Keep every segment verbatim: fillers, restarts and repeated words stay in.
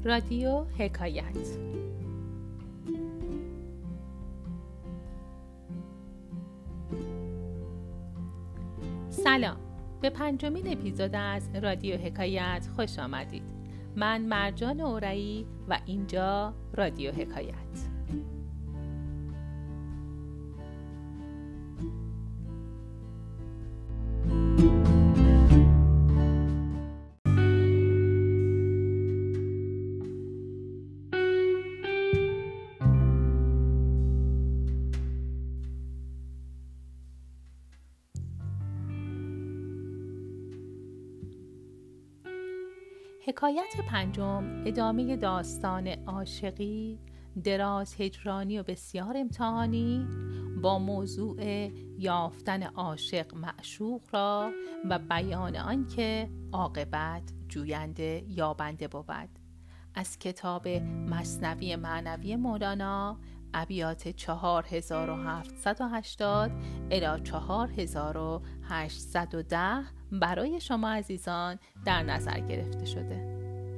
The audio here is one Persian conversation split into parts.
رادیو حکایت. سلام، به پنجمین اپیزود از رادیو حکایت خوش آمدید. من مرجان اورایی و اینجا رادیو حکایت. حکایت پنجم ادامه داستان عاشقی دراز، هجرانی و بسیار امتحانی با موضوع یافتن عاشق معشوق را و بیان آن که عاقبت جوینده یابنده بود، از کتاب مثنوی معنوی مولانا، ابیات چهار هزار و هفتصد و هشتاد الی چهار هزار و هشتصد و ده برای شما عزیزان در نظر گرفته شده.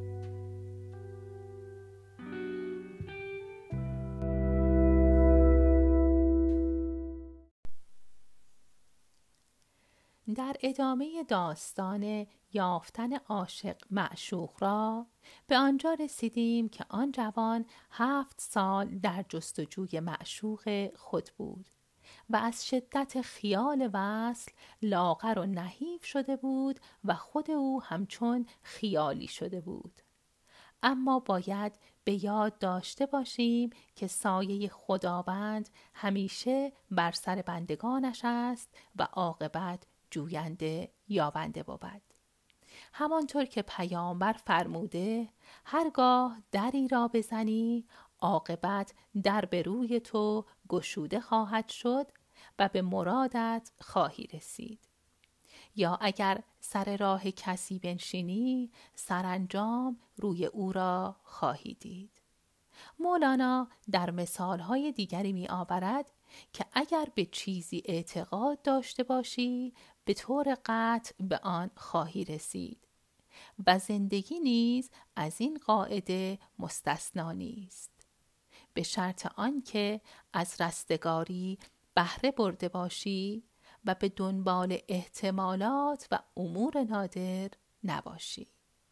در ادامه داستان یافتن عاشق معشوق را به آنجا رسیدیم که آن جوان هفت سال در جستجوی معشوق خود بود و از شدت خیال وصل لاغر و نحیف شده بود و خود او همچون خیالی شده بود. اما باید به یاد داشته باشیم که سایه خداوند همیشه بر سر بندگانش است و عاقبت جوینده یابنده بود. همانطور که پیامبر فرموده هرگاه دری را بزنی عاقبت در به روی تو گشوده خواهد شد و به مرادت خواهی رسید، یا اگر سر راه کسی بنشینی سرانجام روی او را خواهی دید. مولانا در مثالهای دیگری می آورد که اگر به چیزی اعتقاد داشته باشی به طور قطع به آن خواهی رسید و زندگی نیز از این قاعده مستثنا نیست، به شرط آن که از رستگاری بهره برده باشی و به دنبال احتمالات و امور نادر نباشی.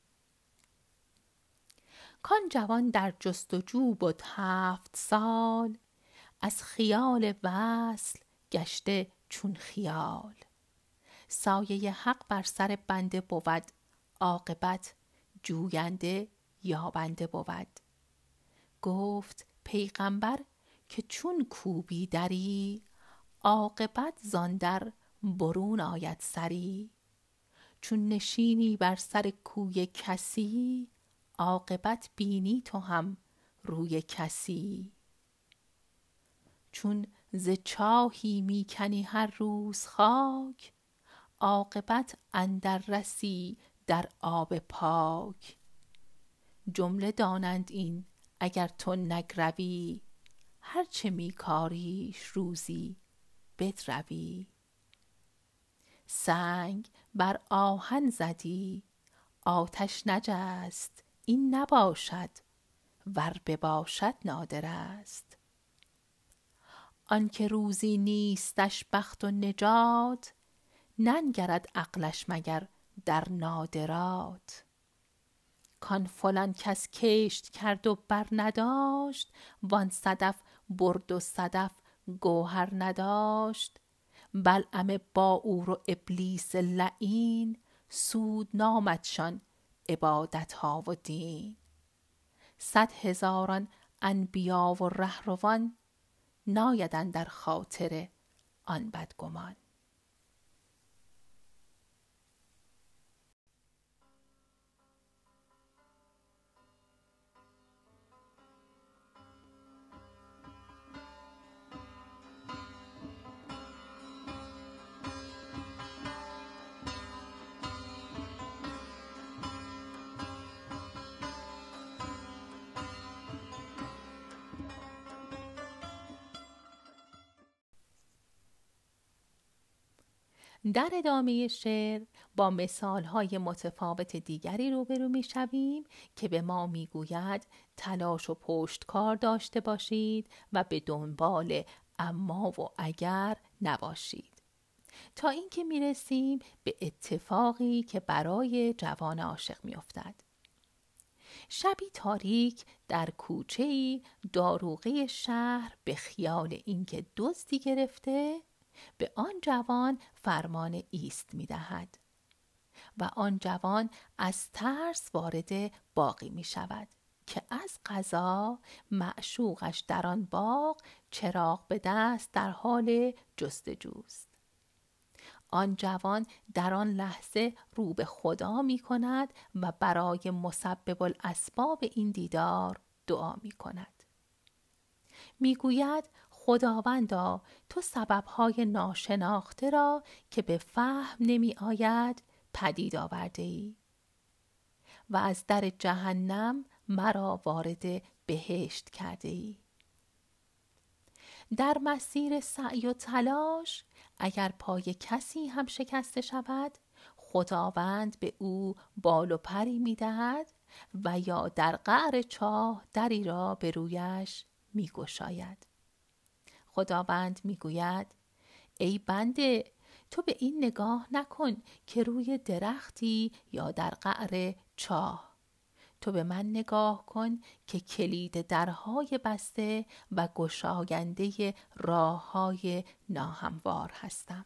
کان جوان در جستجو بود هفت سال، از خیال وصل گشته چون خیال. سایه حق بر سر بنده بود، عاقبت جوینده یابنده بود. گفت پیغمبر که چون کوبی دری، عاقبت زان در برون آید سری. چون نشینی بر سر کوی کسی، عاقبت بینی تو هم روی کسی. چون ز چاهی می کنی هر روز خاک، عاقبت اندر رسی در آب پاک. جمله دانند این اگر تو نگروی، هرچه می کاریش روزی بدروی. سنگ بر آهن زدی آتش نجست، این نباشد ور بباشد نادر است. آن که روزی نیستش بخت و نجات، ننگرد عقلش مگر در نادرات. کان فلان کس کشت کرد و بر نداشت، وان صدف برد و صدف گوهر نداشت. بلعم باعور و ابلیس لعین، سود نامدشان عبادت ها و دین. صد هزاران انبیا و رهروان، ناید اندر خاطر آن بدگمان. در ادامه شعر با مثالهای متفاوت دیگری روبرو میشویم که به ما میگوید تلاش و پشتکار داشته باشید و به دنبال اما و اگر نباشید، تا اینکه میرسیم به اتفاقی که برای جوان عاشق میافتد. شبی تاریک در کوچه‌ای داروغه شهر به خیال اینکه دزدی گرفته به آن جوان فرمان ایست می‌دهد و آن جوان از ترس وارد باغی می‌شود که از قضا معشوقش در آن باغ چراغ به دست در حال جستجوست. آن جوان در آن لحظه رو به خدا می کند و برای مسبب الاسباب این دیدار دعا می کند. می گوید خداوندا تو سببهای ناشناخته را که به فهم نمی آید پدید آورده ای و از در جهنم مرا وارد بهشت کرده ای. در مسیر سعی و تلاش اگر پای کسی هم شکسته شود، خداوند به او بال و پری می دهد و یا در قعر چاه دری را به رویش می گشاید. خداوند می گوید ای بنده، تو به این نگاه نکن که روی درختی یا در قعر چاه، تو به من نگاه کن که کلید درهای بسته و گشاینده راههای ناهموار هستم.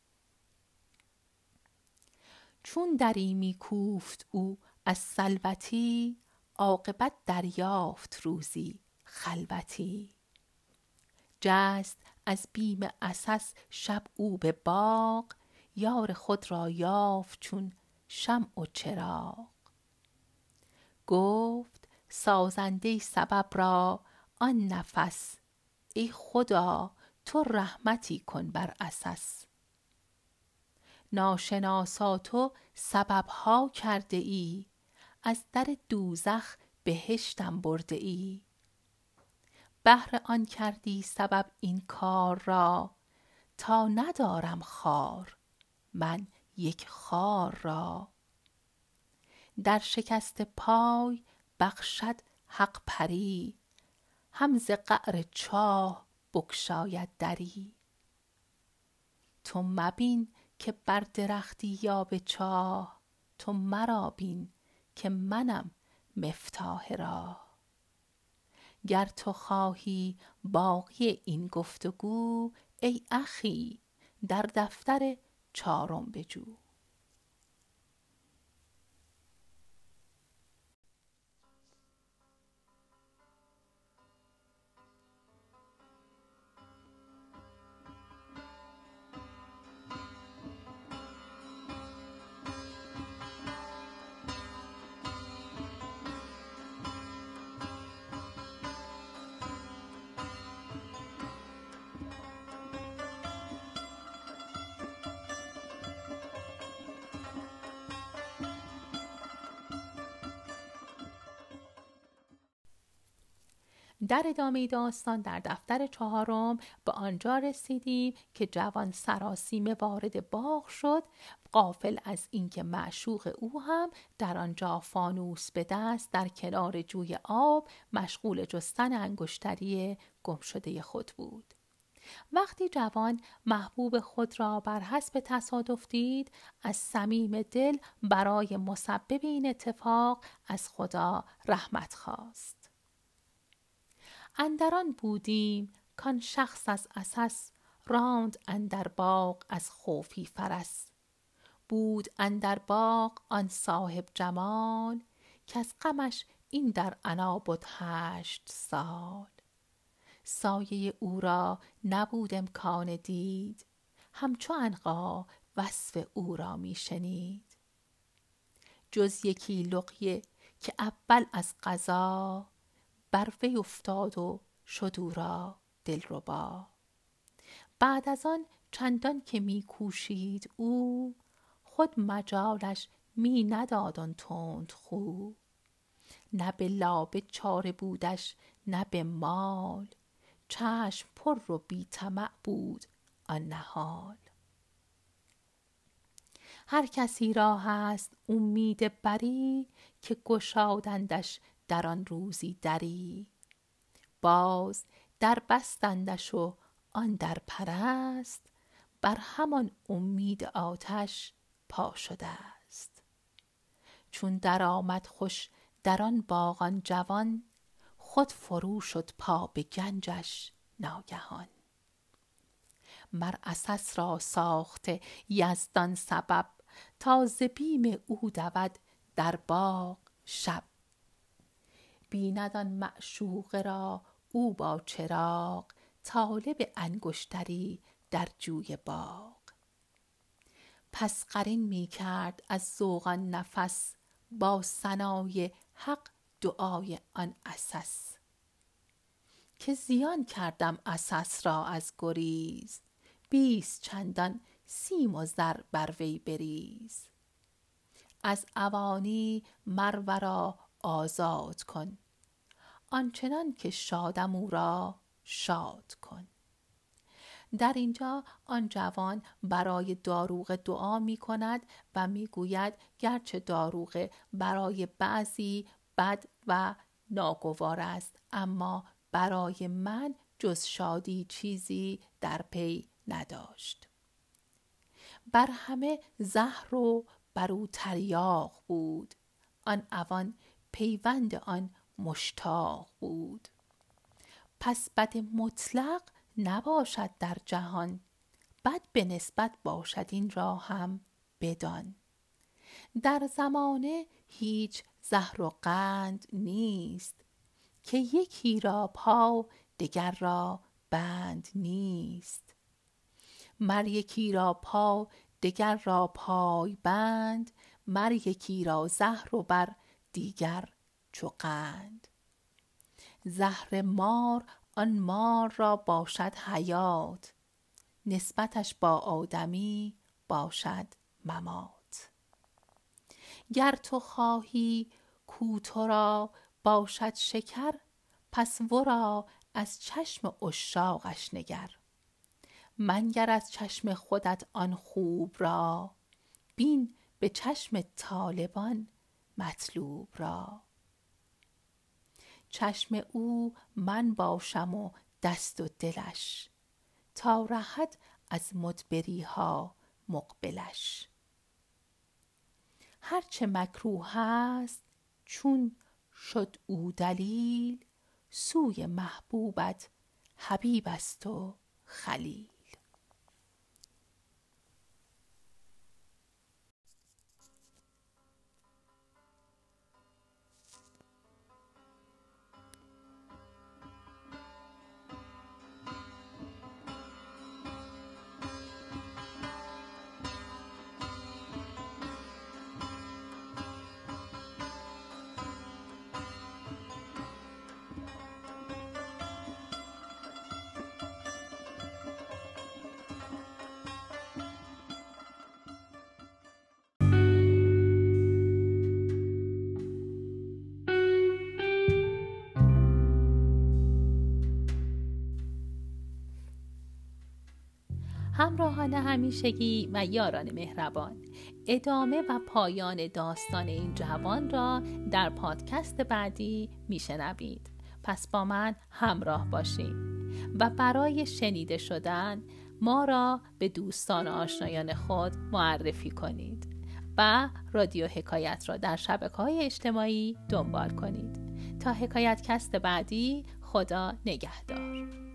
چون دری می کوفت او از سلوتی، عاقبت دریافت روزی خلوتی. جست از بیم عسس شب او به باغ، یار خود را یافت چون شمع و چراغ. گفت سازنده سبب را آن نفس، ای خدا تو رحمتی کن بر عسس. ناشناسا تو سببها کرده ای، از در دوزخ بهشتم برده ای. بهر آن کردی سبب این کار را، تا ندارم خار من یک خار را. در شکست پای بخشد حق پری، هم ز قعر چاه بگشاید دری. تو مبین که بر درختی یا به چاه، تو مرا بین که منم مفتاح راه. گر تو خواهی باقی این گفتگو، ای اخی در دفتر چارم بجو. در ادامه داستان در دفتر چهارم به آنجا رسیدیم که جوان سراسیمه وارد باغ شد، غافل از اینکه معشوق او هم در آنجا فانوس به دست در کنار جوی آب مشغول جستن انگشتری گمشده خود بود. وقتی جوان محبوب خود را بر حسب تصادف دید، از صمیم دل برای مسبب این اتفاق از خدا رحمت خواست. اندران بودیم کان شخص از عسس، راند اندر باغ از خوفی فرس. بود اندر باغ آن صاحب جمال، که از غمش این در عنا بد هشت سال. سایه او را نبود امکان دید، همچو عنقا وصف او را می شنید. جز یکی لقیه که اول از قضا، بر وی افتاد و شد او را دلربا. بعد از آن چندان که می کوشید او، خود مجالش می نداد آن تند خو. نه به لابه چاره بودش نه به مال، چشم پر و بی طمع بود آن نهال. هر کسی را هست امید بری، که گشادندش در آن روزی دری. باز در بستندش و آن در پرست، بر همان امید آتش پا شده است. چون در آمد خوش در آن باغ آن جوان، خود فرو شد پا به گنجش ناگهان. مر عسس را ساخته یزدان سبب، تا ز بیم او دود در باغ شب. بیند آن معشوقه را او با چراغ، طالب انگشتری در جوی باغ. پس قرین می کرد از ذوق آن نفس، با ثنای حق دعای آن عسس. که زیان کردم عسس را از گریز، بیست چندان سیم و زر بر وی بریز. از عوانی مر ورا آزاد کن، آنچنان که شادم او را شاد کن. در اینجا آن جوان برای داروغه دعا می کند و می گوید گرچه داروغه برای بعضی بد و ناگوار است، اما برای من جز شادی چیزی در پی نداشت. بر همه زهر و بر او تریاق بود، آن عوان پیوند آن مشتاق بود. پس بد مطلق نباشد در جهان، بد به نسبت باشد این را هم بدان. در زمانه هیچ زهر و قند نیست، که یکی را پا دگر را بند نیست. مر یکی را پا دگر را پای بند، مر یکی را زهر و بر دیگر چو قند. زهر مار آن مار را باشد حیات، نسبتش با آدمی باشد ممات. گر تو خواهی کو تو را باشد شکر، پس ورا از چشم عشاقش نگر. منگر از چشم خودت آن خوب را، بین به چشم طالبان مطلوب را. چشم او من باشم و دست و دلش، تا رهد از مدبری ها مقبلش. هرچه مکروه است چون شد او دلیل، سوی محبوبت حبیب است و خلیل. همراهان همیشگی و یاران مهربان، ادامه و پایان داستان این جوان را در پادکست بعدی میشنوید. پس با من همراه باشید و برای شنیده شدن ما را به دوستان و آشنایان خود معرفی کنید و رادیو حکایت را در شبکه‌های اجتماعی دنبال کنید. تا حکایت کست بعدی، خدا نگهدار.